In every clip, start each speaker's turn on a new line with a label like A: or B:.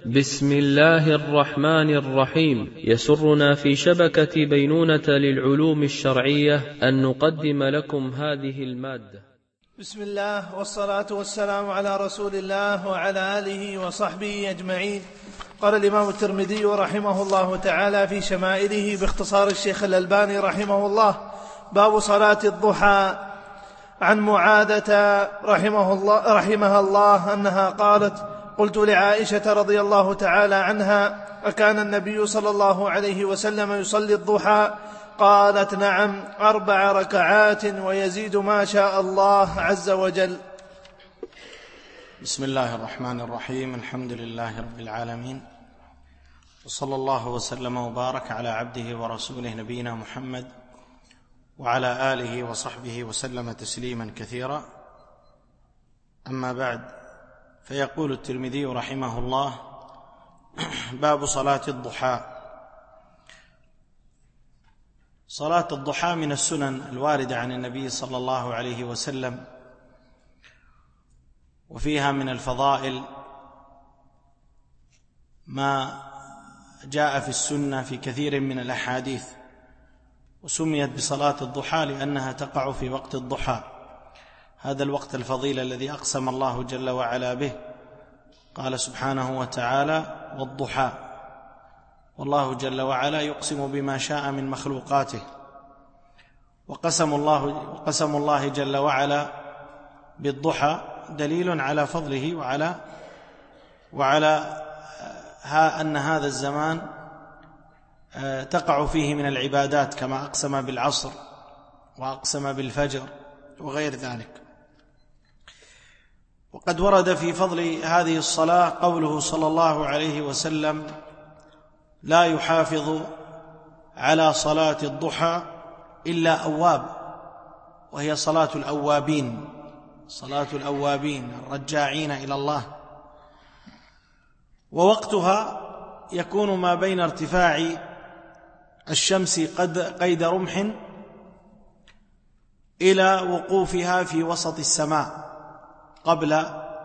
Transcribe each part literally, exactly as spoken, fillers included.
A: بسم الله الرحمن الرحيم. يسرنا في شبكة بينونة للعلوم الشرعية أن نقدم لكم هذه المادة.
B: بسم الله والصلاة والسلام على رسول الله وعلى آله وصحبه أجمعين. قال الإمام الترمذي رحمه الله تعالى في شمائله باختصار الشيخ الألباني رحمه الله: باب صلاة الضحى. عن معاذة رحمه الله رحمها الله أنها قالت: قلت لعائشة رضي الله تعالى عنها: أكان النبي صلى الله عليه وسلم يصلي الضحى؟ قالت: نعم، أربع ركعات ويزيد ما شاء الله عز وجل.
C: بسم الله الرحمن الرحيم. الحمد لله رب العالمين، وصلى الله وسلم وبارك على عبده ورسوله نبينا محمد وعلى آله وصحبه وسلم تسليما كثيرا. أما بعد، فيقول الترمذي رحمه الله: باب صلاة الضحى. صلاة الضحى من السنن الواردة عن النبي صلى الله عليه وسلم، وفيها من الفضائل ما جاء في السنة في كثير من الأحاديث، وسميت بصلاة الضحى لأنها تقع في وقت الضحى، هذا الوقت الفضيل الذي أقسم الله جل وعلا به. قال سبحانه وتعالى: والضحى، والله جل وعلا يقسم بما شاء من مخلوقاته، وقسم الله, وقسم الله جل وعلا بالضحى دليل على فضله وعلى, وعلى ها أن هذا الزمان تقع فيه من العبادات، كما أقسم بالعصر وأقسم بالفجر وغير ذلك. وقد ورد في فضل هذه الصلاة قوله صلى الله عليه وسلم: لا يحافظ على صلاة الضحى إلا أواب، وهي صلاة الأوابين، صلاة الأوابين الرجاعين إلى الله. ووقتها يكون ما بين ارتفاع الشمس قد قيد رمح إلى وقوفها في وسط السماء قبل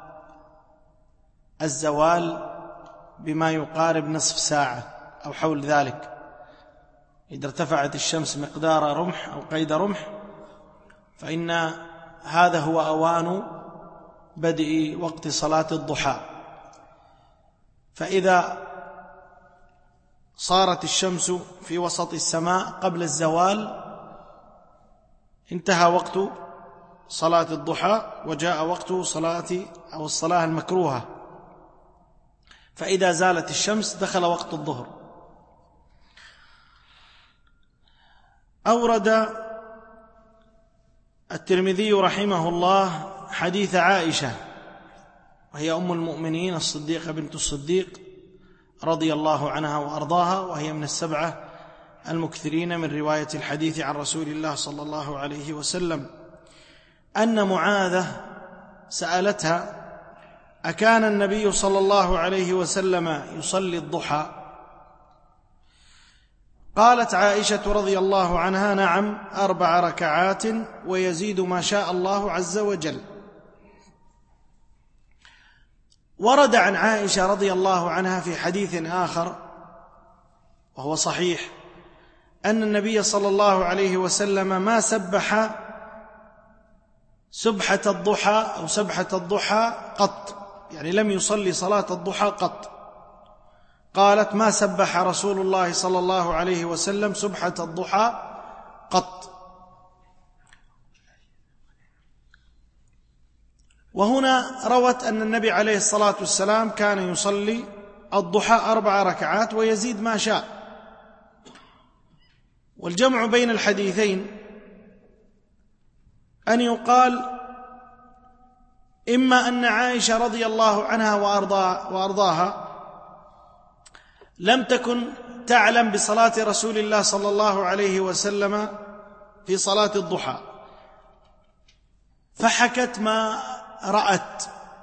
C: الزوال بما يقارب نصف ساعة أو حول ذلك. إذا ارتفعت الشمس مقدار رمح أو قيد رمح، فإن هذا هو أوان بدء وقت صلاة الضحى. فإذا صارت الشمس في وسط السماء قبل الزوال انتهى وقت صلاة الضحى، وجاء وقت صلاة أو الصلاة المكروهة. فإذا زالت الشمس دخل وقت الظهر. أورد الترمذي رحمه الله حديث عائشة، وهي أم المؤمنين الصديقة بنت الصديق رضي الله عنها وأرضاها، وهي من السبعة المكثرين من رواية الحديث عن رسول الله صلى الله عليه وسلم، أن معاذة سألتها: أكان النبي صلى الله عليه وسلم يصلي الضحى؟ قالت عائشة رضي الله عنها: نعم، أربع ركعات ويزيد ما شاء الله عز وجل. ورد عن عائشة رضي الله عنها في حديث آخر وهو صحيح أن النبي صلى الله عليه وسلم ما سبح سبحة الضحى أو سبحة الضحى قط، يعني لم يصلي صلاة الضحى قط. قالت: ما سبح رسول الله صلى الله عليه وسلم سبحة الضحى قط. وهنا روت أن النبي عليه الصلاة والسلام كان يصلي الضحى أربع ركعات ويزيد ما شاء. والجمع بين الحديثين أن يقال: إما أن عائشة رضي الله عنها وأرضاها لم تكن تعلم بصلاة رسول الله صلى الله عليه وسلم في صلاة الضحى، فحكت ما رأت،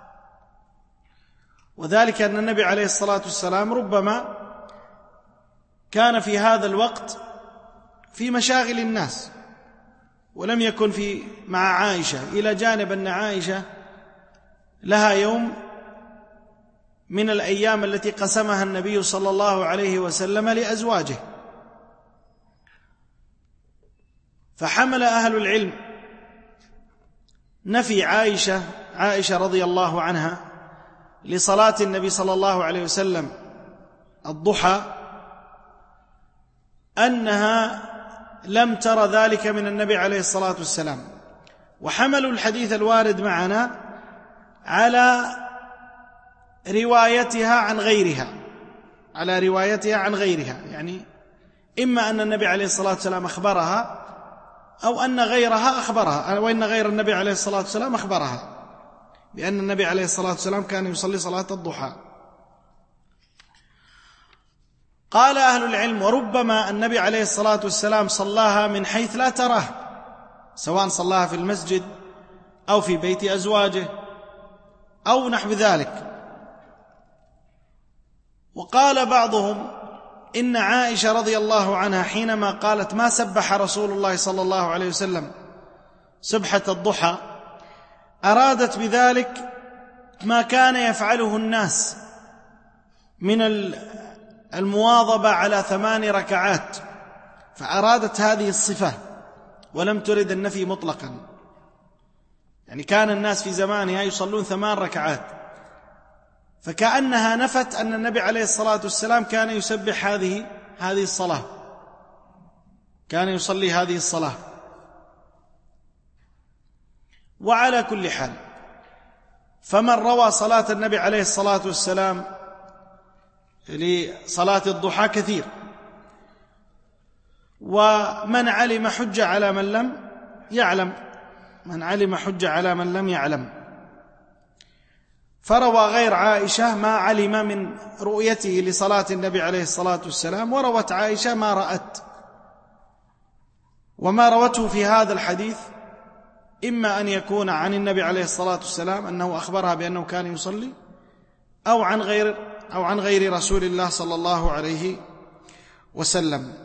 C: وذلك أن النبي عليه الصلاة والسلام ربما كان في هذا الوقت في مشاغل الناس، ولم يكن في مع عائشة، إلى جانب أن عائشة لها يوم من الأيام التي قسمها النبي صلى الله عليه وسلم لأزواجه. فحمل أهل العلم نفي عائشة عائشة رضي الله عنها لصلاة النبي صلى الله عليه وسلم الضحى أنها لم تر ذلك من النبي عليه الصلاة والسلام، وحملوا الحديث الوارد معنا على روايتها عن غيرها على روايتها عن غيرها يعني إما أن النبي عليه الصلاة والسلام أخبرها أو أن غيرها أخبرها، أو أن غير النبي عليه الصلاة والسلام أخبرها بأن النبي عليه الصلاة والسلام كان يصلي صلاة الضحى. قال أهل العلم: وربما النبي عليه الصلاة والسلام صلاها من حيث لا تراه، سواء صلاها في المسجد أو في بيت أزواجه أو نحو ذلك. وقال بعضهم إن عائشة رضي الله عنها حينما قالت: ما سبح رسول الله صلى الله عليه وسلم سبحة الضحى، أرادت بذلك ما كان يفعله الناس من المواظبة على ثمان ركعات، فأرادت هذه الصفة ولم ترد النفي مطلقا. يعني كان الناس في زمانها يصلون ثمان ركعات، فكأنها نفت أن النبي عليه الصلاة والسلام كان يسبح هذه هذه الصلاة، كان يصلي هذه الصلاة. وعلى كل حال، فمن روى صلاة النبي عليه الصلاة والسلام لصلاة الضحى كثير، ومن علم حج على من لم يعلم من علم حج على من لم يعلم. فروى غير عائشة ما علم من رؤيته لصلاة النبي عليه الصلاة والسلام، وروت عائشة ما رأت. وما روته في هذا الحديث إما أن يكون عن النبي عليه الصلاة والسلام أنه أخبرها بأنه كان يصلي، أو عن غير أو عن غير رسول الله صلى الله عليه وسلم.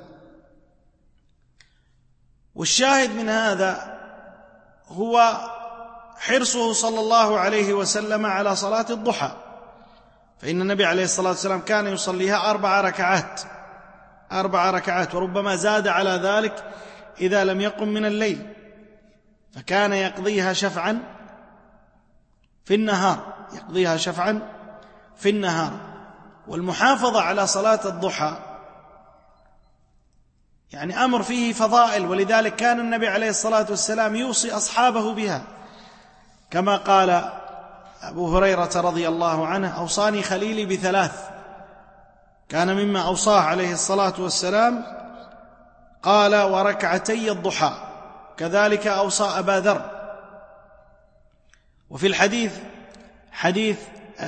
C: والشاهد من هذا هو حرصه صلى الله عليه وسلم على صلاة الضحى، فإن النبي عليه الصلاة والسلام كان يصليها أربع ركعات أربع ركعات وربما زاد على ذلك إذا لم يقم من الليل، فكان يقضيها شفعا في النهار يقضيها شفعا في النهار. والمحافظة على صلاة الضحى يعني أمر فيه فضائل، ولذلك كان النبي عليه الصلاة والسلام يوصي أصحابه بها، كما قال أبو هريرة رضي الله عنه: أوصاني خليلي بثلاث. كان مما أوصاه عليه الصلاة والسلام قال: وركعتي الضحى. كذلك أوصى أبا ذر. وفي الحديث حديث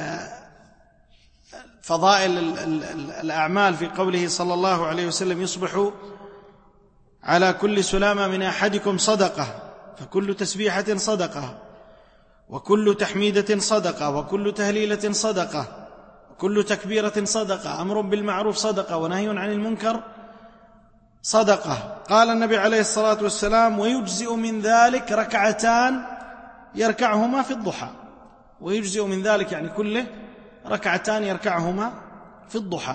C: فضائل الأعمال في قوله صلى الله عليه وسلم: يصبح على كل سلامة من أحدكم صدقة، فكل تسبيحة صدقة، وكل تحميدة صدقة، وكل تهليلة صدقة، وكل تكبيرة صدقة، أمر بالمعروف صدقة، ونهي عن المنكر صدقة. قال النبي عليه الصلاة والسلام: ويجزئ من ذلك ركعتان يركعهما في الضحى. ويجزئ من ذلك يعني كله ركعتان يركعهما في الضحى.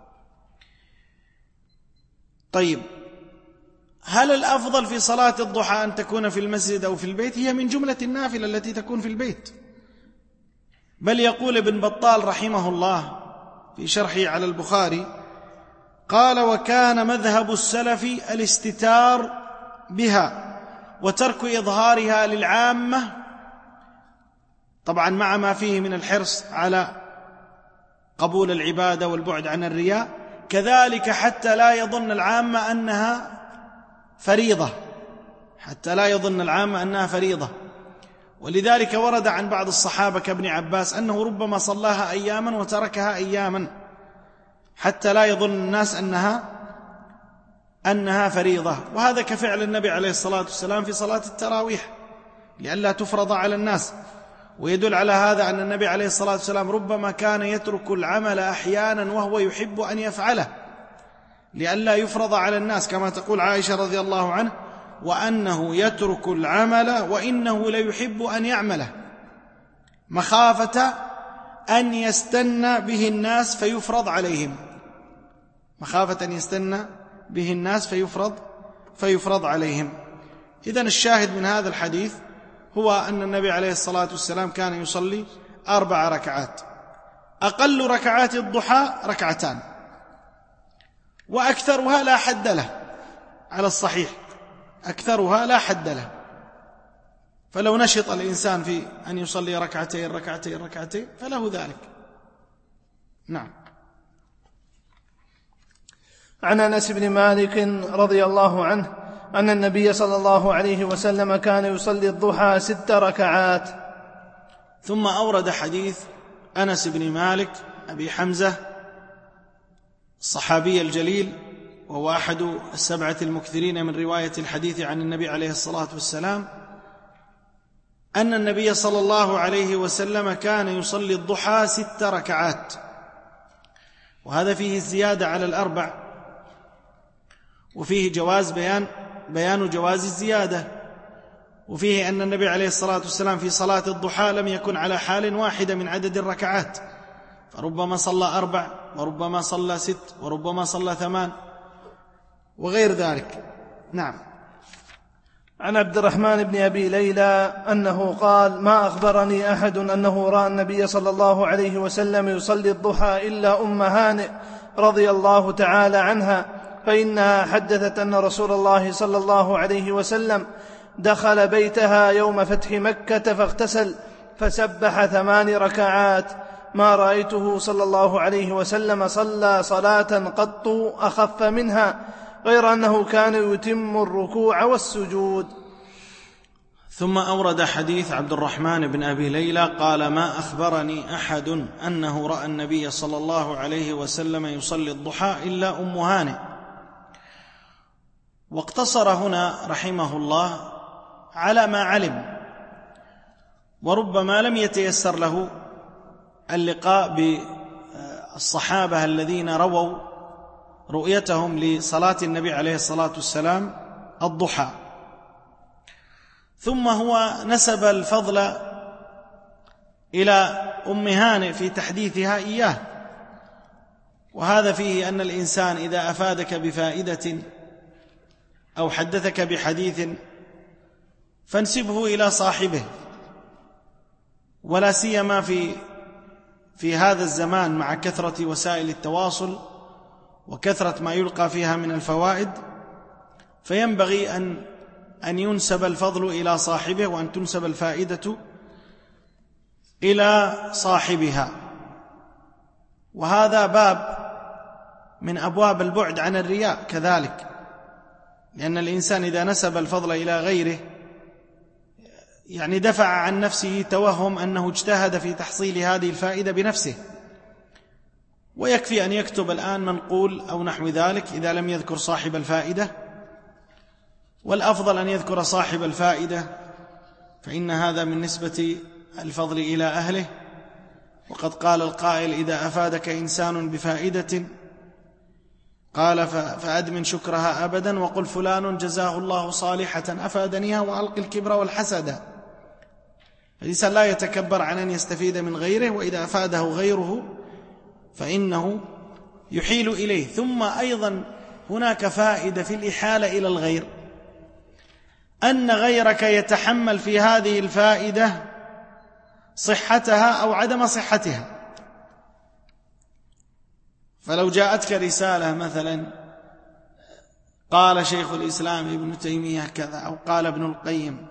C: طيب، هل الأفضل في صلاة الضحى أن تكون في المسجد أو في البيت؟ هي من جملة النافلة التي تكون في البيت. بل يقول ابن بطال رحمه الله في شرحه على البخاري قال: وكان مذهب السلف الاستتار بها وترك إظهارها للعامة، طبعا مع ما فيه من الحرص على قبول العبادة والبعد عن الرياء، كذلك حتى لا يظن العامة أنها فريضة حتى لا يظن العامة أنها فريضة. ولذلك ورد عن بعض الصحابة كابن عباس أنه ربما صلاها أياما وتركها أياما حتى لا يظن الناس أنها أنها فريضة. وهذا كفعل النبي عليه الصلاة والسلام في صلاة التراويح لئلا تفرض على الناس. ويدل على هذا أن النبي عليه الصلاة والسلام ربما كان يترك العمل أحيانا وهو يحب أن يفعله لئلا يفرض على الناس، كما تقول عائشة رضي الله عنه: وأنه يترك العمل وإنه ليحب أن يعمله، مخافة أن يستن به الناس فيفرض عليهم، مخافة أن يستن به الناس فيفرض فيفرض عليهم. إذن الشاهد من هذا الحديث هو أن النبي عليه الصلاة والسلام كان يصلي أربع ركعات، أقل ركعات الضحى ركعتان، وأكثرها لا حد له على الصحيح، أكثرها لا حد له. فلو نشط الإنسان في أن يصلي ركعتين ركعتين ركعتين فله ذلك. نعم.
B: عن أنس بن مالك رضي الله عنه أن النبي صلى الله عليه وسلم كان يصلي الضحى ست ركعات.
C: ثم أورد حديث أنس بن مالك أبي حمزة الصحابي الجليل، وهو أحد السبعة المكثرين من رواية الحديث عن النبي عليه الصلاة والسلام، أن النبي صلى الله عليه وسلم كان يصلي الضحى ست ركعات، وهذا فيه الزيادة على الأربع، وفيه جواز بيان بيان جواز الزيادة، وفيه أن النبي عليه الصلاة والسلام في صلاة الضحى لم يكن على حال واحدة من عدد الركعات، فربما صلى أربع وربما صلى ست وربما صلى ثمان وغير ذلك. نعم.
B: عن عبد الرحمن بن أبي ليلى أنه قال: ما أخبرني أحد أنه رأى النبي صلى الله عليه وسلم يصلي الضحى إلا أم هانئ رضي الله تعالى عنها، فإنها حدثت أن رسول الله صلى الله عليه وسلم دخل بيتها يوم فتح مكة فاغتسل فسبح ثمان ركعات، ما رأيته صلى الله عليه وسلم صلى صلاة قط أخف منها، غير أنه كان يتم الركوع والسجود.
C: ثم أورد حديث عبد الرحمن بن أبي ليلى قال: ما أخبرني أحد أنه رأى النبي صلى الله عليه وسلم يصلي الضحى إلا أم هانئ. واقتصر هنا رحمه الله على ما علم، وربما لم يتيسر له اللقاء بالصحابة الذين رووا رؤيتهم لصلاة النبي عليه الصلاة والسلام الضحى. ثم هو نسب الفضل إلى أم هانئ في تحديثها إياه، وهذا فيه أن الإنسان إذا أفادك بفائدة أو حدثك بحديث فانسبه إلى صاحبه، ولا سيما في في هذا الزمان مع كثرة وسائل التواصل وكثرة ما يلقى فيها من الفوائد، فينبغي أن أن ينسب الفضل إلى صاحبه وأن تنسب الفائدة إلى صاحبها. وهذا باب من أبواب البعد عن الرياء كذلك، لأن الإنسان إذا نسب الفضل إلى غيره يعني دفع عن نفسه توهم أنه اجتهد في تحصيل هذه الفائدة بنفسه، ويكفي أن يكتب الآن منقول أو نحو ذلك إذا لم يذكر صاحب الفائدة، والأفضل أن يذكر صاحب الفائدة، فإن هذا من نسبة الفضل إلى أهله. وقد قال القائل: إذا أفادك إنسان بفائدة قال فأدمن شكرها أبدا، وقل فلان جزاه الله صالحة أفادنيها وألق الكبر والحسد. الإنسان لا يتكبر عن أن يستفيد من غيره، وإذا أفاده غيره فإنه يحيل إليه. ثم أيضا هناك فائدة في الإحالة إلى الغير، أن غيرك يتحمل في هذه الفائدة صحتها أو عدم صحتها. فلو جاءتك رسالة مثلا قال شيخ الإسلام ابن تيمية كذا أو قال ابن القيم،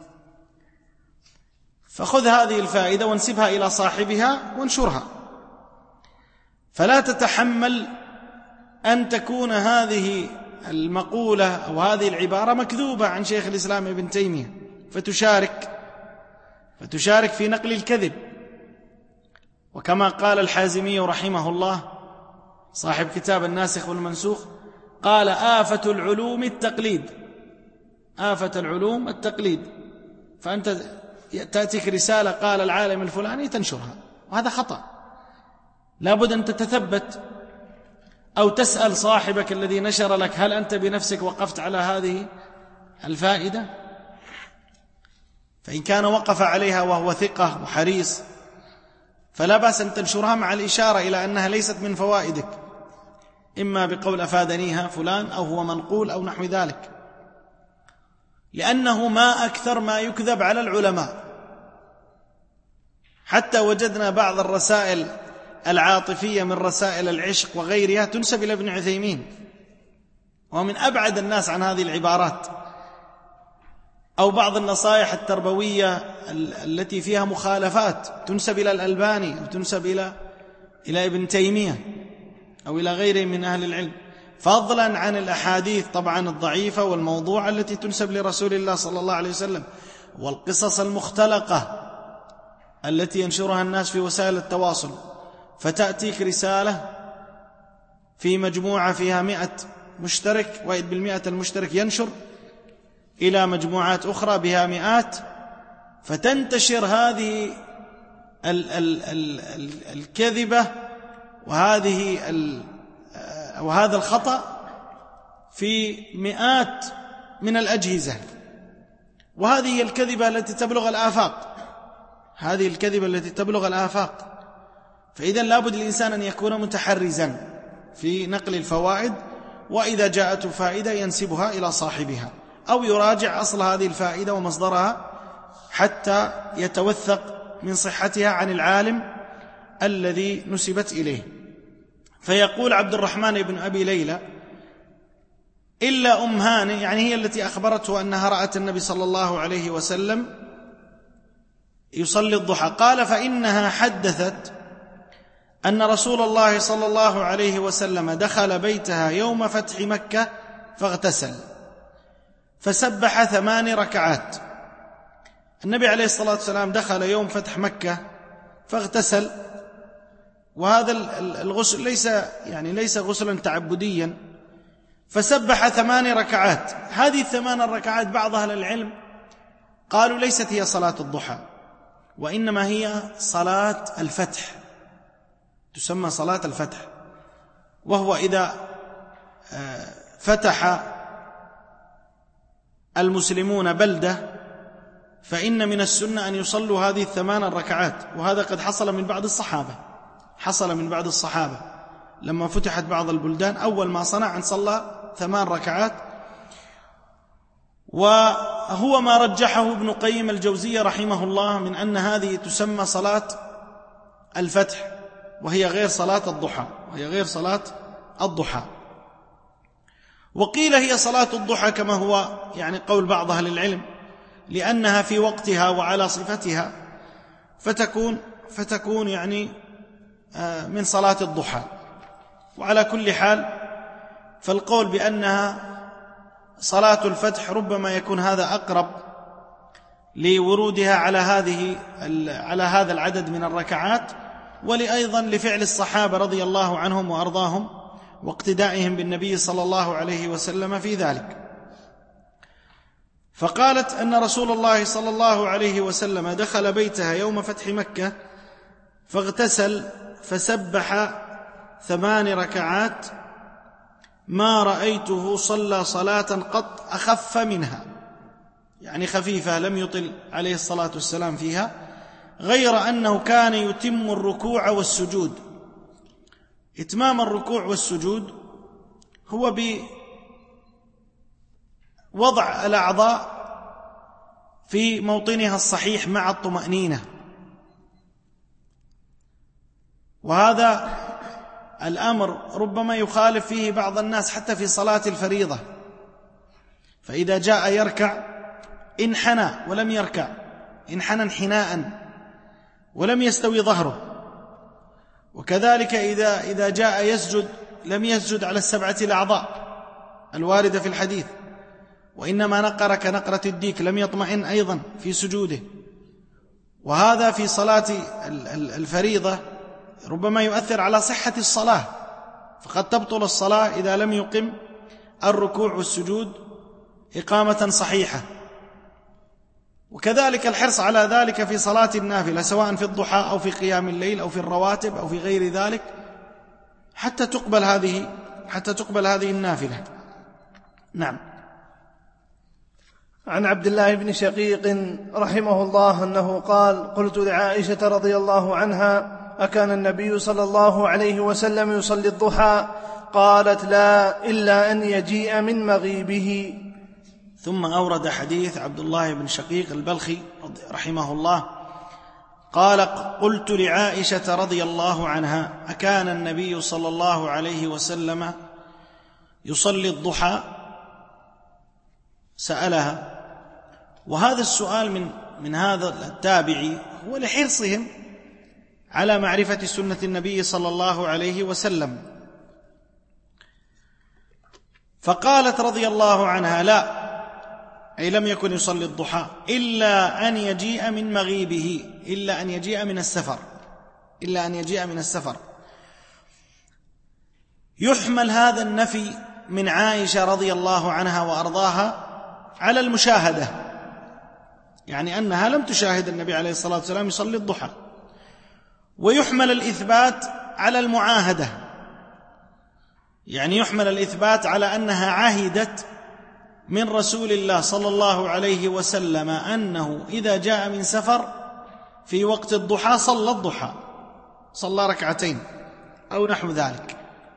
C: فخذ هذه الفائدة وانسبها إلى صاحبها وانشرها، فلا تتحمل أن تكون هذه المقولة أو هذه العبارة مكذوبة عن شيخ الإسلام ابن تيمية فتشارك فتشارك في نقل الكذب. وكما قال الحازمي رحمه الله صاحب كتاب الناسخ والمنسوخ، قال: آفة العلوم التقليد، آفة العلوم التقليد. فأنت تأتيك رسالة قال العالم الفلاني تنشرها، وهذا خطأ. لابد أن تتثبت أو تسأل صاحبك الذي نشر لك: هل أنت بنفسك وقفت على هذه الفائدة؟ فإن كان وقف عليها وهو ثقة وحريص فلا بأس أن تنشرها مع الإشارة إلى أنها ليست من فوائدك، إما بقول أفادنيها فلان أو هو منقول أو نحو ذلك، لأنه ما أكثر ما يكذب على العلماء. حتى وجدنا بعض الرسائل العاطفية من رسائل العشق وغيرها تنسب إلى ابن عثيمين، ومن أبعد الناس عن هذه العبارات. أو بعض النصائح التربوية التي فيها مخالفات تنسب إلى الألباني أو تنسب إلى إلى ابن تيمية أو إلى غيره من أهل العلم، فضلا عن الأحاديث طبعا الضعيفة والموضوعة التي تنسب لرسول الله صلى الله عليه وسلم، والقصص المختلقة التي ينشرها الناس في وسائل التواصل. فتأتيك رسالة في مجموعة فيها مئة مشترك، وإذ بالمئة المشترك ينشر إلى مجموعات أخرى بها مئات، فتنتشر هذه ال ال ال ال الكذبة وهذه ال وهذا الخطأ في مئات من الأجهزة. وهذه هي الكذبة التي تبلغ الآفاق، هذه الكذبة التي تبلغ الآفاق. فإذا لابد الإنسان أن يكون متحرزا في نقل الفوائد، وإذا جاءته فائدة ينسبها إلى صاحبها، أو يراجع أصل هذه الفائدة ومصدرها حتى يتوثق من صحتها عن العالم الذي نسبت إليه. فيقول عبد الرحمن بن أبي ليلى: إلا أم هانئ، يعني هي التي أخبرته أنها رأت النبي صلى الله عليه وسلم يصلي الضحى، قال: فإنها حدثت أن رسول الله صلى الله عليه وسلم دخل بيتها يوم فتح مكة فاغتسل فسبح ثمان ركعات. النبي عليه الصلاة والسلام دخل يوم فتح مكة فاغتسل، وهذا الغسل ليس يعني ليس غسلا تعبديا، فسبح ثمان ركعات. هذه الثمان الركعات بعض أهل العلم قالوا ليست هي صلاة الضحى، وإنما هي صلاة الفتح، تسمى صلاة الفتح. وهو إذا فتح المسلمون بلدة فإن من السنة أن يصلوا هذه الثمان الركعات، وهذا قد حصل من بعض الصحابة حصل من بعض الصحابة لما فتحت بعض البلدان أول ما صنع أن صلى ثمان ركعات. وهو ما رجحه ابن قيم الجوزية رحمه الله من أن هذه تسمى صلاة الفتح، وهي غير صلاة الضحى وهي غير صلاة الضحى. وقيل هي صلاة الضحى كما هو يعني قول بعض أهل العلم، لأنها في وقتها وعلى صفتها، فتكون فتكون يعني من صلاة الضحى. وعلى كل حال فالقول بأنها صلاة الفتح ربما يكون هذا أقرب لورودها على هذه على هذا العدد من الركعات، ولأيضا لفعل الصحابة رضي الله عنهم وأرضاهم واقتدائهم بالنبي صلى الله عليه وسلم في ذلك. فقالت أن رسول الله صلى الله عليه وسلم دخل بيتها يوم فتح مكة فاغتسل فسبح ثمان ركعات ما رأيته صلى صلاة قط أخف منها، يعني خفيفة لم يطل عليه الصلاة والسلام فيها، غير أنه كان يتم الركوع والسجود. إتمام الركوع والسجود هو بوضع الأعضاء في موطنها الصحيح مع الطمأنينة، وهذا الأمر ربما يخالف فيه بعض الناس حتى في صلاة الفريضة، فإذا جاء يركع انحنى ولم يركع، انحنى انحناء ولم يستوي ظهره. وكذلك إذا إذا جاء يسجد لم يسجد على السبعة الأعضاء الواردة في الحديث، وإنما نقر كنقرة الديك، لم يطمئن أيضا في سجوده. وهذا في صلاة الفريضة ربما يؤثر على صحة الصلاة، فقد تبطل الصلاة إذا لم يقم الركوع والسجود إقامة صحيحة. وكذلك الحرص على ذلك في صلاة النافلة، سواء في الضحى أو في قيام الليل أو في الرواتب أو في غير ذلك، حتى تقبل هذه حتى تقبل هذه النافلة. نعم.
B: عن عبد الله بن شقيق رحمه الله أنه قال: قلت لعائشة رضي الله عنها: أكان النبي صلى الله عليه وسلم يصلي الضحى؟ قالت لا، إلا أن يجيء من مغيبه.
C: ثم أورد حديث عبد الله بن شقيق البلخي رحمه الله قال: قلت لعائشة رضي الله عنها: أكان النبي صلى الله عليه وسلم يصلي الضحى؟ سألها. وهذا السؤال من من هذا التابعي هو لحرصهم على معرفة سنة النبي صلى الله عليه وسلم. فقالت رضي الله عنها: لا، أي لم يكن يصلي الضحى إلا أن يجيء من مغيبه، إلا أن يجيء من السفر، إلا أن يجيء من السفر. يحمل هذا النفي من عائشة رضي الله عنها وأرضاها على المشاهدة، يعني أنها لم تشاهد النبي عليه الصلاة والسلام يصلي الضحى. ويحمل الإثبات على المعاهدة، يعني يحمل الإثبات على أنها عهدت من رسول الله صلى الله عليه وسلم أنه إذا جاء من سفر في وقت الضحى صلى الضحى، صلى ركعتين أو نحو ذلك.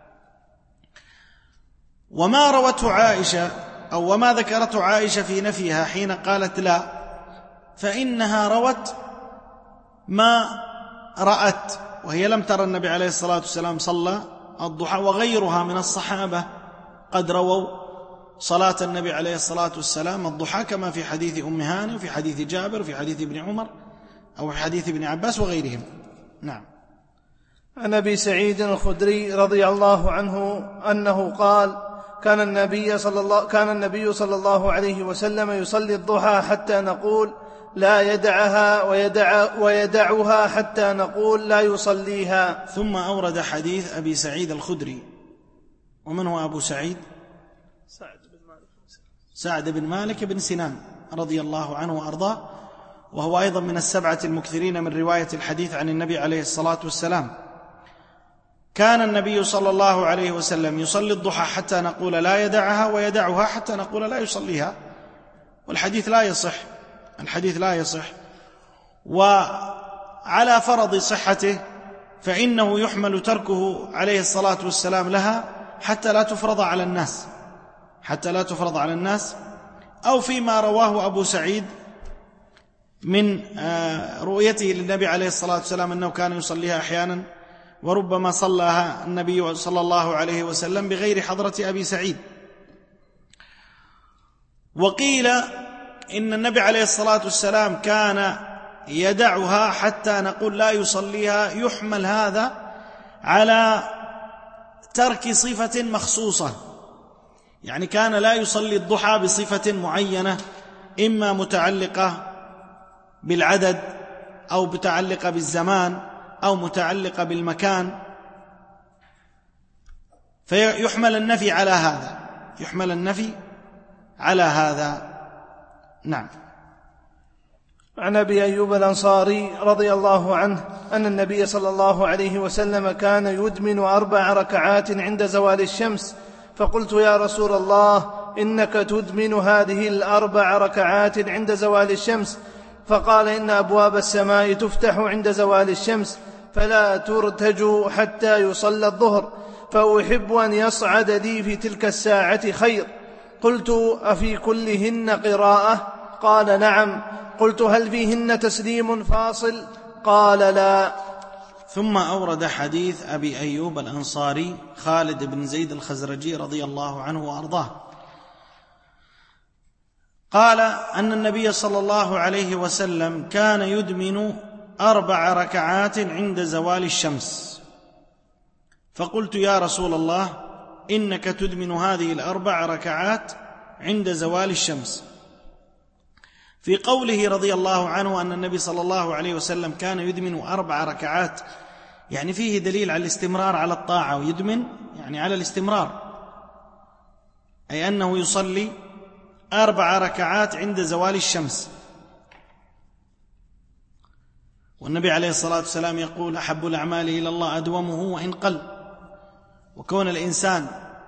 C: وما روته عائشة أو وما ذكرته عائشة في نفيها حين قالت لا، فإنها روت ما رأت، وهي لم ترى النبي عليه الصلاة والسلام صلى الضحى، وغيرها من الصحابة قد رووا صلاة النبي عليه الصلاة والسلام الضحى، كما في حديث أم هاني وفي حديث جابر وفي حديث ابن عمر أو في حديث ابن عباس وغيرهم. نعم.
B: عن أبي سعيد الخدري رضي الله عنه أنه قال: كان النبي صلى الله كان النبي صلى الله عليه وسلم يصلي الضحى حتى نقول لا يدعها ويدع ويدعها حتى نقول لا يصليها.
C: ثم أورد حديث أبي سعيد الخدري. ومن هو أبو سعيد؟
B: سعد بن مالك
C: سعد بن مالك بن سنان رضي الله عنه وأرضاه، وهو أيضا من السبعة المكثرين من رواية الحديث عن النبي عليه الصلاة والسلام. كان النبي صلى الله عليه وسلم يصلي الضحى حتى نقول لا يدعها ويدعها حتى نقول لا يصليها. والحديث لا يصح، الحديث لا يصح. وعلى فرض صحته فإنه يحمل تركه عليه الصلاة والسلام لها حتى لا تفرض على الناس، حتى لا تفرض على الناس، أو فيما رواه أبو سعيد من رؤيته للنبي عليه الصلاة والسلام أنه كان يصليها أحيانا، وربما صلىها النبي صلى الله عليه وسلم بغير حضرة أبي سعيد. وقيل إن النبي عليه الصلاة والسلام كان يدعها حتى نقول لا يصليها، يحمل هذا على ترك صفة مخصوصة، يعني كان لا يصلي الضحى بصفة معينة، إما متعلقة بالعدد أو متعلقة بالزمان أو متعلقة بالمكان، فيحمل النفي على هذا، يحمل النفي على هذا. نعم.
B: عن أبي أيوب الأنصاري رضي الله عنه أن النبي صلى الله عليه وسلم كان يدمن أربع ركعات عند زوال الشمس، فقلت يا رسول الله إنك تدمن هذه الأربع ركعات عند زوال الشمس، فقال إن أبواب السماء تفتح عند زوال الشمس فلا ترتج حتى يصلى الظهر، فأحب أن يصعد لي في تلك الساعة خير. قلت أفي كلهن قراءة؟ قال نعم. قلت هل فيهن تسليم فاصل؟ قال لا.
C: ثم أورد حديث أبي أيوب الأنصاري خالد بن زيد الخزرجي رضي الله عنه وأرضاه قال أن النبي صلى الله عليه وسلم كان يدمن أربع ركعات عند زوال الشمس، فقلت يا رسول الله إنك تدمن هذه الأربع ركعات عند زوال الشمس. في قوله رضي الله عنه أن النبي صلى الله عليه وسلم كان يدمن أربع ركعات، يعني فيه دليل على الاستمرار على الطاعة، ويدمن يعني على الاستمرار، أي أنه يصلي أربع ركعات عند زوال الشمس. والنبي عليه الصلاة والسلام يقول أحب الأعمال إلى الله أدومه وإن قل. وكون الإنسان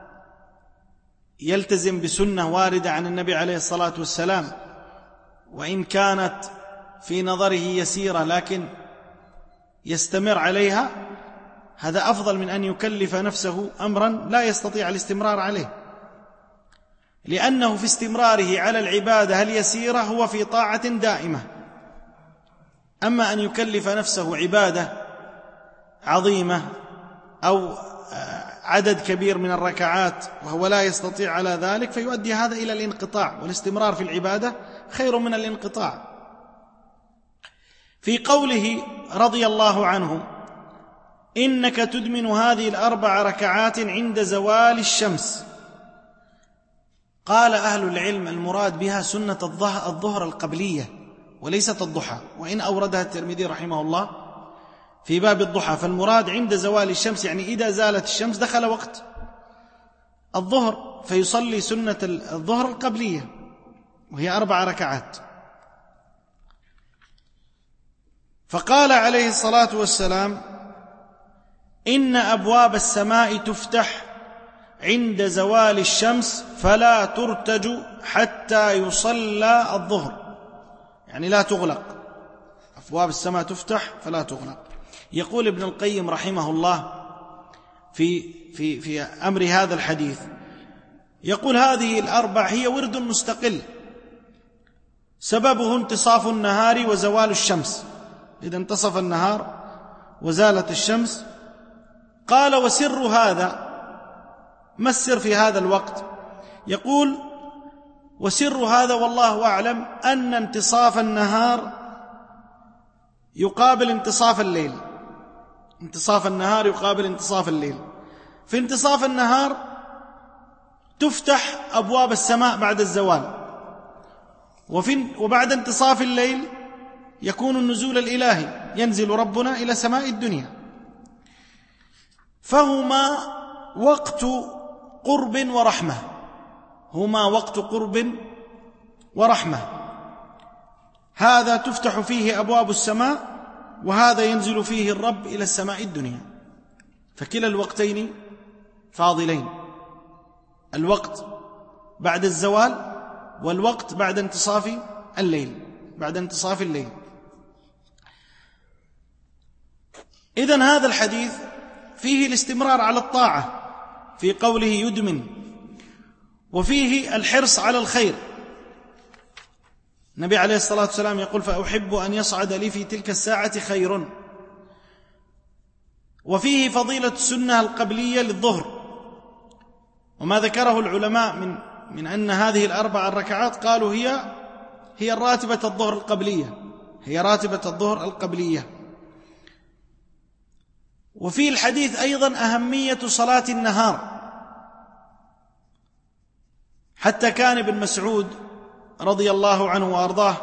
C: يلتزم بسنة واردة عن النبي عليه الصلاة والسلام وإن كانت في نظره يسيرة، لكن يستمر عليها، هذا أفضل من أن يكلف نفسه أمرا لا يستطيع الاستمرار عليه، لأنه في استمراره على العبادة اليسيرة هو في طاعة دائمة. أما أن يكلف نفسه عبادة عظيمة أو عدد كبير من الركعات وهو لا يستطيع على ذلك، فيؤدي هذا إلى الانقطاع، والاستمرار في العبادة خير من الانقطاع. في قوله رضي الله عنه: إنك تدمن هذه الأربع ركعات عند زوال الشمس، قال أهل العلم المراد بها سنة الظهر القبلية وليست الضحى، وإن أوردها الترمذي رحمه الله في باب الضحى، فالمراد عند زوال الشمس، يعني إذا زالت الشمس دخل وقت الظهر، فيصلي سنة الظهر القبلية وهي أربع ركعات. فقال عليه الصلاة والسلام: إن أبواب السماء تفتح عند زوال الشمس فلا ترتج حتى يصلى الظهر، يعني لا تغلق، أبواب السماء تفتح فلا تغلق. يقول ابن القيم رحمه الله في, في, في أمر هذا الحديث، يقول: هذه الأربع هي ورد مستقل سببه انتصاف النهار وزوال الشمس، إذا انتصف النهار وزالت الشمس. قال: وسر هذا، ما السر في هذا الوقت؟ يقول: وسر هذا والله أعلم أن انتصاف النهار يقابل انتصاف الليل، انتصاف النهار يقابل انتصاف الليل. في انتصاف النهار تفتح أبواب السماء بعد الزوال، وفي وبعد انتصاف الليل يكون النزول الإلهي، ينزل ربنا إلى سماء الدنيا، فهما وقت قرب ورحمة، هما وقت قرب ورحمة، هذا تفتح فيه أبواب السماء وهذا ينزل فيه الرب إلى السماء الدنيا، فكلا الوقتين فاضلين، الوقت بعد الزوال والوقت بعد انتصاف الليل، بعد انتصاف الليل. إذن هذا الحديث فيه الاستمرار على الطاعة في قوله يدمن، وفيه الحرص على الخير. النبي عليه الصلاة والسلام يقول: فأحب أن يصعد لي في تلك الساعة خير. وفيه فضيلة السنة القبلية للظهر، وما ذكره العلماء من من أن هذه الأربع الركعات قالوا هي هي راتبة الظهر القبلية، هي راتبة الظهر القبلية. وفي الحديث أيضا أهمية صلاة النهار، حتى كان ابن مسعود رضي الله عنه وأرضاه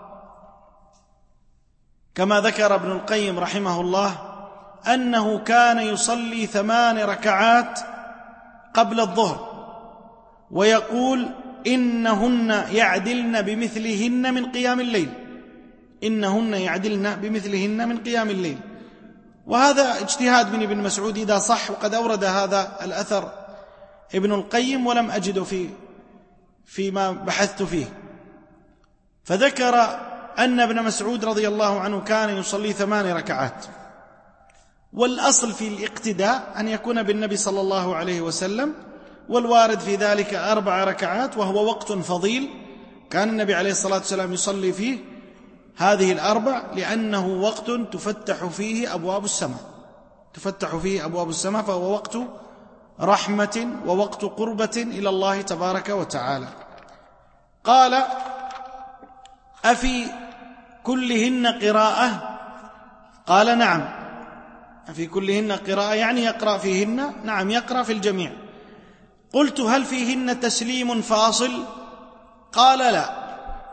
C: كما ذكر ابن القيم رحمه الله أنه كان يصلي ثمان ركعات قبل الظهر، ويقول: إنهن يعدلن بمثلهن من قيام الليل، إنهن يعدلن بمثلهن من قيام الليل. وهذا اجتهاد من ابن مسعود إذا صح، وقد أورد هذا الأثر ابن القيم ولم أجده في فيما بحثت فيه، فذكر أن ابن مسعود رضي الله عنه كان يصلي ثمان ركعات. والأصل في الاقتداء أن يكون بالنبي صلى الله عليه وسلم، والوارد في ذلك أربع ركعات، وهو وقت فضيل كان النبي عليه الصلاة والسلام يصلي فيه هذه الأربع، لأنه وقت تفتح فيه أبواب السماء، تفتح فيه أبواب السماء، فهو وقت رحمة ووقت قربة إلى الله تبارك وتعالى. قال: أفي كلهن قراءة؟ قال: نعم. أفي كلهن قراءة يعني يقرأ فيهن؟ نعم، يقرأ في الجميع. قلت: هل فيهن تسليم فاصل؟ قال: لا،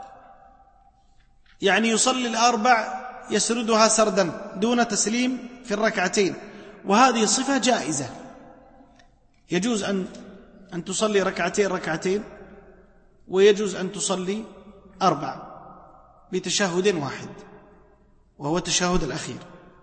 C: يعني يصلي الأربع يسردها سردا دون تسليم في الركعتين، وهذه صفة جائزة، يجوز أن أن تصلي ركعتين ركعتين، ويجوز أن تصلي أربع بتشهد واحد وهو التشهد الأخير،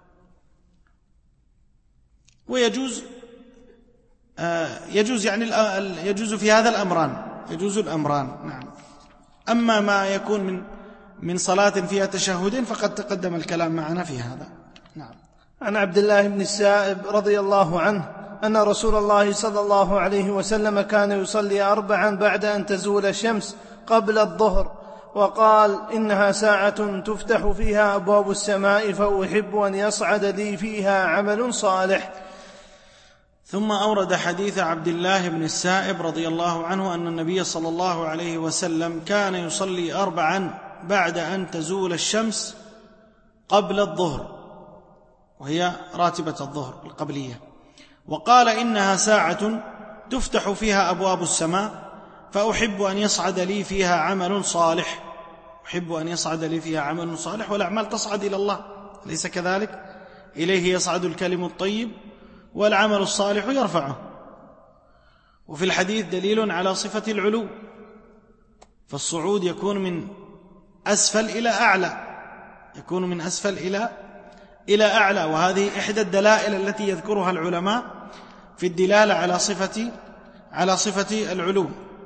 C: ويجوز آه يجوز يعني يجوز في هذا الأمران، يجوز الأمران. نعم. أما ما يكون من من صلاة فيها تشهد فقد تقدم الكلام معنا في هذا. نعم.
B: عن عبد الله بن السائب رضي الله عنه أن رسول الله صلى الله عليه وسلم كان يصلي أربعا بعد أن تزول الشمس قبل الظهر، وقال: إنها ساعة تفتح فيها أبواب السماء، فأحب أن يصعد لي فيها عمل صالح.
C: ثم أورد حديث عبد الله بن السائب رضي الله عنه أن النبي صلى الله عليه وسلم كان يصلي أربعا بعد أن تزول الشمس قبل الظهر، وهي راتبة الظهر القبلية، وقال: إنها ساعة تفتح فيها أبواب السماء، فأحب أن يصعد لي فيها عمل صالح. أحب أن يصعد لي فيها عمل صالح، والأعمال تصعد إلى الله، ليس كذلك؟ إليه يصعد الكلم الطيب والعمل الصالح يرفعه. وفي الحديث دليل على صفة العلو، فالصعود يكون من أسفل إلى أعلى، يكون من أسفل إلى إلى أعلى، وهذه إحدى الدلائل التي يذكرها العلماء في الدلالة على صفة على صفة العلو.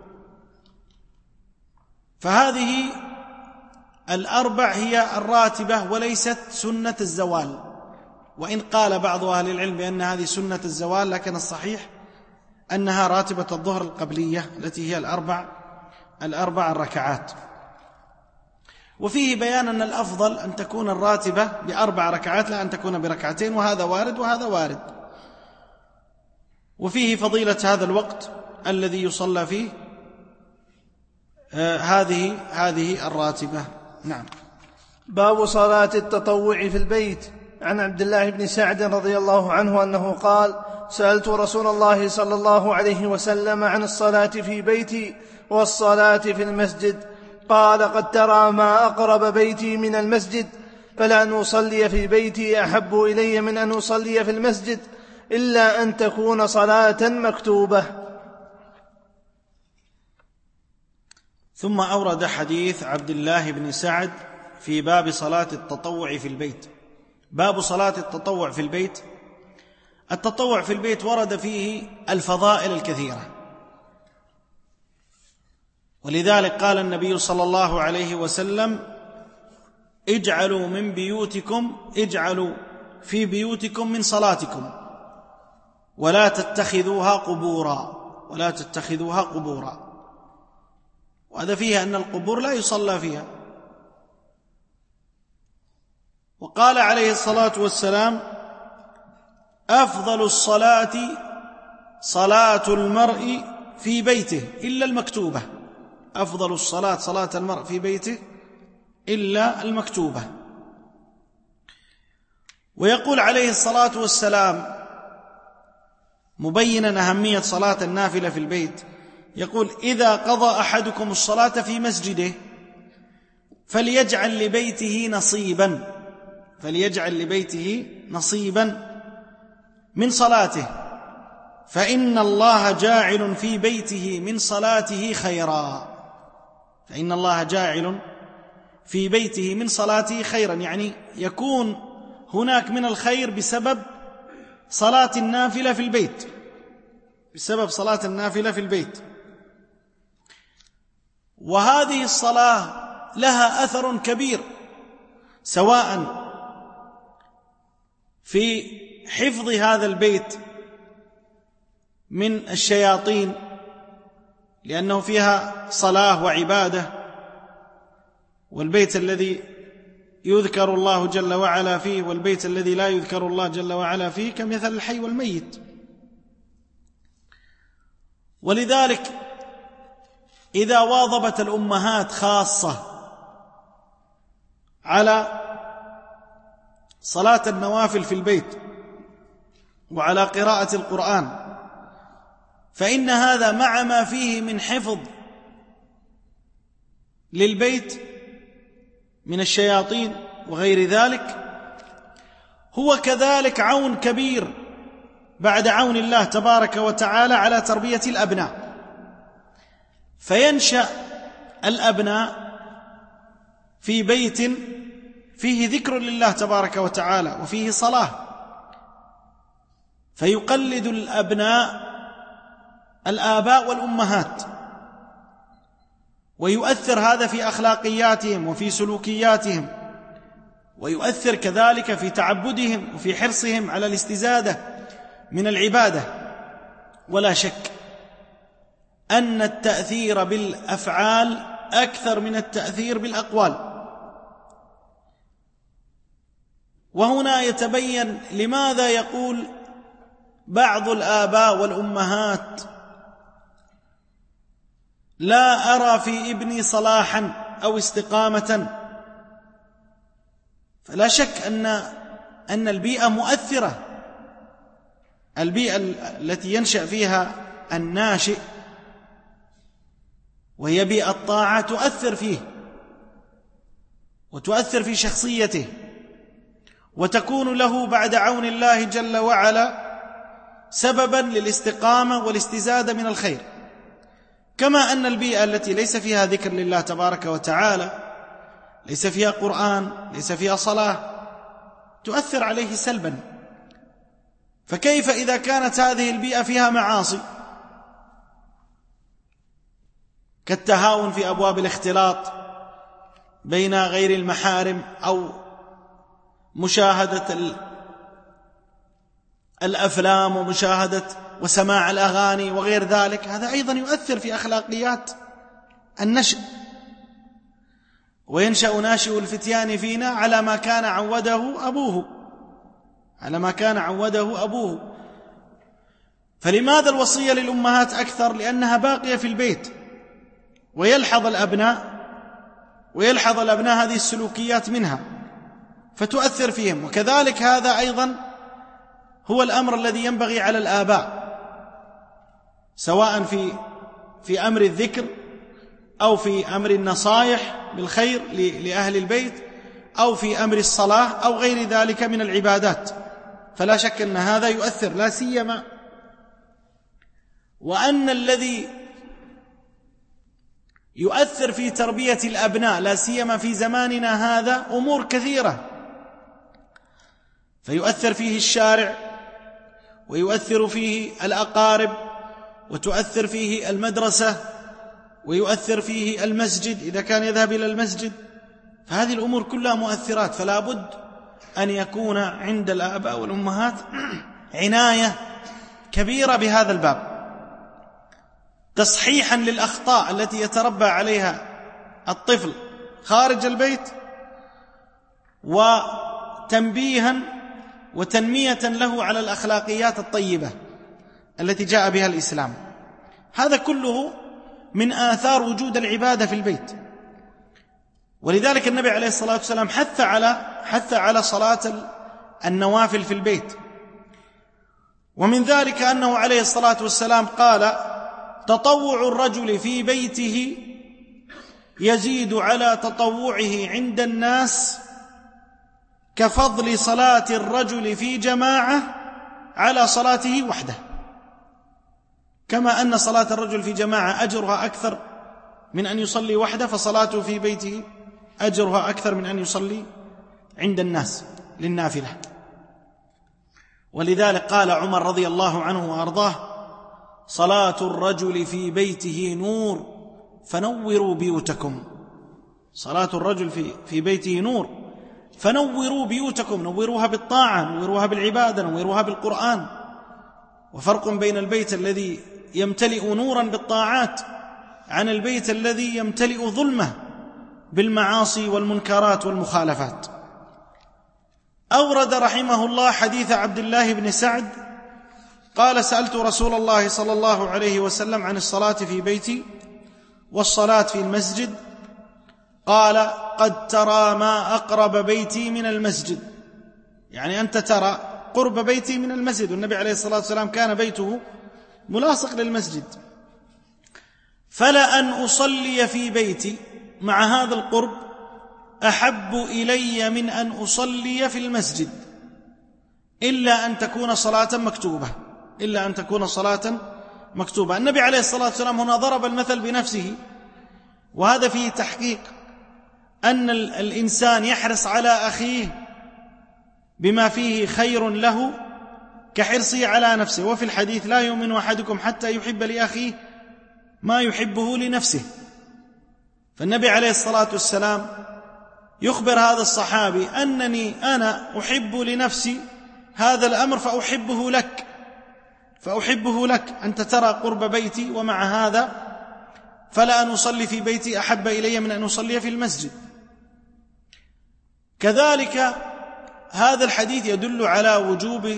C: فهذه الأربع هي الراتبة وليست سنة الزوال، وإن قال بعض أهل العلم بأن هذه سنة الزوال، لكن الصحيح أنها راتبة الظهر القبلية التي هي الأربع الأربع الركعات. وفيه بيان أن الأفضل أن تكون الراتبة بأربع ركعات لا أن تكون بركعتين، وهذا وارد وهذا وارد. وفيه فضيلة هذا الوقت الذي يصلى فيه آه هذه هذه الراتبة. نعم.
B: باب صلاة التطوع في البيت. عن عبد الله بن سعد رضي الله عنه أنه قال: سألت رسول الله صلى الله عليه وسلم عن الصلاة في بيتي والصلاة في المسجد، قال: قد ترى ما أقرب بيتي من المسجد، فلأن أصلي في بيتي أحب إلي من أن أصلي في المسجد، إلا أن تكون صلاة مكتوبة.
C: ثم أورد حديث عبد الله بن سعد في باب صلاة التطوع في البيت. باب صلاة التطوع في البيت. التطوع في البيت ورد فيه الفضائل الكثيرة، ولذلك قال النبي صلى الله عليه وسلم: اجعلوا من بيوتكم اجعلوا في بيوتكم من صلاتكم ولا تتخذوها قبورا ولا تتخذوها قبورا. وهذا فيه أن القبور لا يصلى فيها. وقال عليه الصلاة والسلام: أفضل الصلاة صلاة المرء في بيته إلا المكتوبة. أفضل الصلاة صلاة المرء في بيته إلا المكتوبة. ويقول عليه الصلاة والسلام مبينا أهمية صلاة النافلة في البيت، يقول: إذا قضى أحدكم الصلاة في مسجده فليجعل لبيته نصيبا فليجعل لبيته نصيبا من صلاته، فإن الله جاعل في بيته من صلاته خيرا فإن الله جاعل في بيته من صلاته خيرا، يعني يكون هناك من الخير بسبب صلاة النافلة في البيت بسبب صلاة النافلة في البيت. وهذه الصلاة لها أثر كبير، سواء في حفظ هذا البيت من الشياطين، لأنه فيها صلاة وعبادة، والبيت الذي يذكر الله جل وعلا فيه والبيت الذي لا يذكر الله جل وعلا فيه كمثل الحي والميت. ولذلك إذا واظبت الأمهات خاصة على صلاة النوافل في البيت وعلى قراءة القرآن، فإن هذا مع ما فيه من حفظ للبيت من الشياطين وغير ذلك، هو كذلك عون كبير بعد عون الله تبارك وتعالى على تربية الأبناء. فينشأ الأبناء في بيت فيه ذكر لله تبارك وتعالى وفيه صلاة، فيقلد الأبناء الآباء والأمهات، ويؤثر هذا في أخلاقياتهم وفي سلوكياتهم ويؤثر كذلك في تعبدهم وفي حرصهم على الاستزادة من العبادة. ولا شك أن التأثير بالأفعال أكثر من التأثير بالأقوال. وهنا يتبين لماذا يقول بعض الآباء والأمهات: لا أرى في ابني صلاحا أو استقامة. فلا شك أن أن البيئة مؤثرة. البيئة التي ينشأ فيها الناشئ وهي بيئة الطاعة تؤثر فيه وتؤثر في شخصيته، وتكون له بعد عون الله جل وعلا سببا للاستقامة والاستزادة من الخير. كما أن البيئة التي ليس فيها ذكر لله تبارك وتعالى، ليس فيها قرآن، ليس فيها صلاة، تؤثر عليه سلبا. فكيف إذا كانت هذه البيئة فيها معاصي كالتهاون في أبواب الاختلاط بين غير المحارم، أو مشاهدة الأفلام ومشاهدة وسماع الأغاني وغير ذلك، هذا أيضا يؤثر في أخلاقيات النشء. وينشأ ناشئ الفتيان فينا على ما كان عوده أبوه على ما كان عوده أبوه. فلماذا الوصية للأمهات أكثر؟ لأنها باقية في البيت، ويلحظ الأبناء ويلحظ الأبناء هذه السلوكيات منها فتؤثر فيهم. وكذلك هذا أيضا هو الأمر الذي ينبغي على الآباء، سواء في في أمر الذكر أو في أمر النصائح بالخير لأهل البيت أو في أمر الصلاة أو غير ذلك من العبادات. فلا شك أن هذا يؤثر، لا سيما وأن الذي يؤثر في تربية الأبناء لا سيما في زماننا هذا أمور كثيرة. فيؤثر فيه الشارع، ويؤثر فيه الأقارب، وتؤثر فيه المدرسة، ويؤثر فيه المسجد إذا كان يذهب إلى المسجد. فهذه الأمور كلها مؤثرات، فلا بد أن يكون عند الآباء والأمهات عناية كبيرة بهذا الباب، تصحيحا للأخطاء التي يتربى عليها الطفل خارج البيت، وتنبيها وتنمية له على الأخلاقيات الطيبة التي جاء بها الإسلام. هذا كله من آثار وجود العبادة في البيت. ولذلك النبي عليه الصلاة والسلام حث على حث على صلاة النوافل في البيت. ومن ذلك أنه عليه الصلاة والسلام قال: تطوع الرجل في بيته يزيد على تطوعه عند الناس كفضل صلاة الرجل في جماعة على صلاته وحده. كما أن صلاة الرجل في جماعة أجرها أكثر من أن يصلي وحده، فصلاته في بيته أجرها أكثر من أن يصلي عند الناس للنافلة. ولذلك قال عمر رضي الله عنه وأرضاه: صلاة الرجل في بيته نور فنوروا بيوتكم. صلاة الرجل في في بيته نور فنوروا بيوتكم، نوروها بالطاعة، نوروها بالعبادة، نوروها بالقرآن. وفرق بين البيت الذي يمتلئ نورا بالطاعات عن البيت الذي يمتلئ ظلمة بالمعاصي والمنكرات والمخالفات. أورد رحمه الله حديث عبد الله بن سعد قال: سألت رسول الله صلى الله عليه وسلم عن الصلاة في بيتي والصلاة في المسجد، قال: قد ترى ما أقرب بيتي من المسجد. يعني أنت ترى قرب بيتي من المسجد، والنبي عليه الصلاة والسلام كان بيته ملاصق للمسجد. فلا أن أصلي في بيتي مع هذا القرب أحب إلي من أن أصلي في المسجد، إلا أن تكون صلاة مكتوبة إلا أن تكون صلاة مكتوبة. النبي عليه الصلاة والسلام هنا ضرب المثل بنفسه، وهذا فيه تحقيق أن الإنسان يحرص على أخيه بما فيه خير له كحرصه على نفسه. وفي الحديث: لا يؤمن أحدكم حتى يحب لأخيه ما يحبه لنفسه. فالنبي عليه الصلاة والسلام يخبر هذا الصحابي أنني أنا أحب لنفسي هذا الأمر فأحبه لك فأحبه لك أنت ترى قرب بيتي، ومع هذا فلا أن أصلي في بيتي أحب إلي من أن أصلي في المسجد. كذلك هذا الحديث يدل على وجوب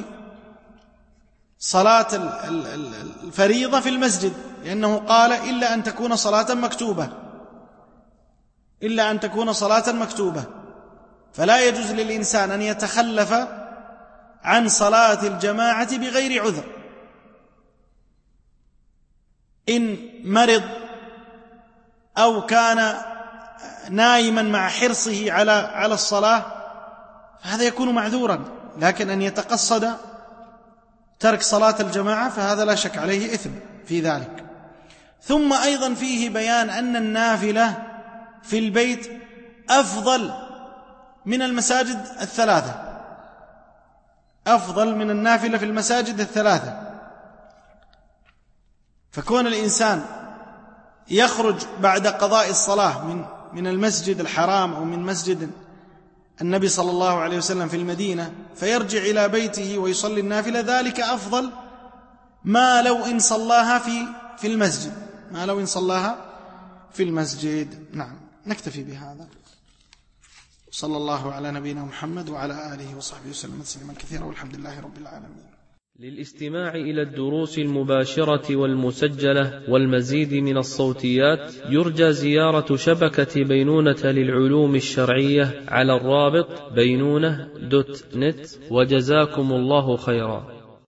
C: صلاة الفريضة في المسجد، لأنه قال إلا أن تكون صلاة مكتوبة إلا أن تكون صلاة مكتوبة فلا يجوز للإنسان أن يتخلف عن صلاة الجماعة بغير عذر. إن مرض أو كان نائما مع حرصه على على الصلاة فهذا يكون معذورا، لكن أن يتقصد ترك صلاة الجماعة فهذا لا شك عليه إثم في ذلك. ثم أيضا فيه بيان أن النافلة في البيت أفضل من المساجد الثلاثة، أفضل من النافلة في المساجد الثلاثة. فكون الإنسان يخرج بعد قضاء الصلاة من من المسجد الحرام أو من مسجد النبي صلى الله عليه وسلم في المدينة فيرجع إلى بيته ويصلي النافلة، ذلك أفضل ما لو إن صلاها في في المسجد ما لو إن صلاها في المسجد. نعم، نكتفي بهذا. صلى الله على نبينا محمد وعلى آله وصحبه وسلم تسليما كثيرا، والحمد لله رب العالمين.
A: للاستماع إلى الدروس المباشرة والمسجلة والمزيد من الصوتيات يرجى زيارة شبكة بينونة للعلوم الشرعية على الرابط بينونة دوت نت، وجزاكم الله خيرا.